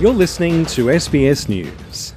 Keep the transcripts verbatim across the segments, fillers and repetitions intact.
You're listening to S B S News.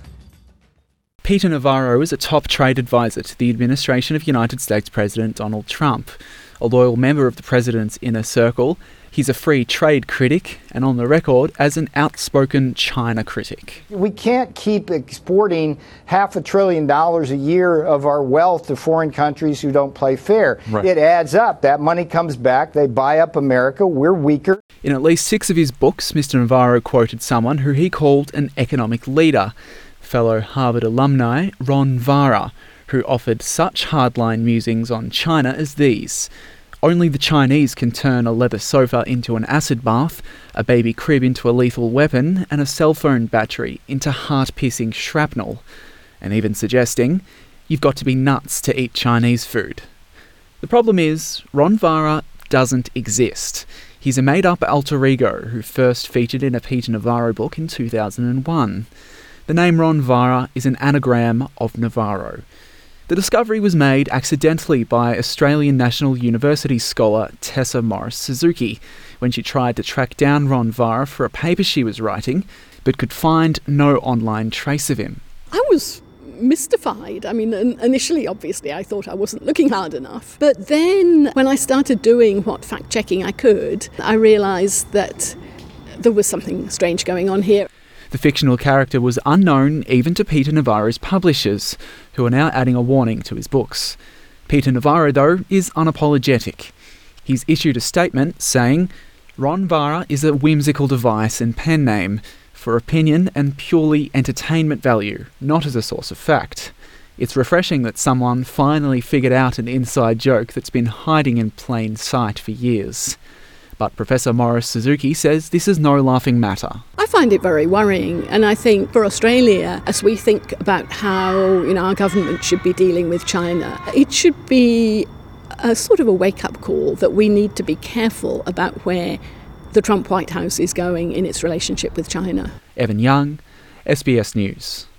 Peter Navarro is a top trade advisor to the administration of United States President Donald Trump. A loyal member of the president's inner circle, he's a free trade critic and on the record as an outspoken China critic. We can't keep exporting half a trillion dollars a year of our wealth to foreign countries who don't play fair. Right. It adds up. That money comes back. They buy up America. We're weaker. In at least six of his books, Mister Navarro quoted someone who he called an economic leader, fellow Harvard alumni Ron Vara, who offered such hardline musings on China as these. Only the Chinese can turn a leather sofa into an acid bath, a baby crib into a lethal weapon, and a cell phone battery into heart-piercing shrapnel. And even suggesting, you've got to be nuts to eat Chinese food. The problem is, Ron Vara doesn't exist. He's a made-up alter ego who first featured in a Peter Navarro book in two thousand one. The name Ron Vara is an anagram of Navarro. The discovery was made accidentally by Australian National University scholar Tessa Morris-Suzuki when she tried to track down Ron Vara for a paper she was writing, but could find no online trace of him. I was mystified. I mean, initially, obviously, I thought I wasn't looking hard enough. But then when I started doing what fact-checking I could, I realised that there was something strange going on here. The fictional character was unknown even to Peter Navarro's publishers, who are now adding a warning to his books. Peter Navarro, though, is unapologetic. He's issued a statement saying, Ron Vara is a whimsical device and pen name for opinion and purely entertainment value, not as a source of fact. It's refreshing that someone finally figured out an inside joke that's been hiding in plain sight for years. But Professor Morris-Suzuki says this is no laughing matter. I find it very worrying, and I think for Australia, as we think about how, you know, our government should be dealing with China, it should be a sort of a wake-up call that we need to be careful about where the Trump White House is going in its relationship with China. Evan Young, S B S News.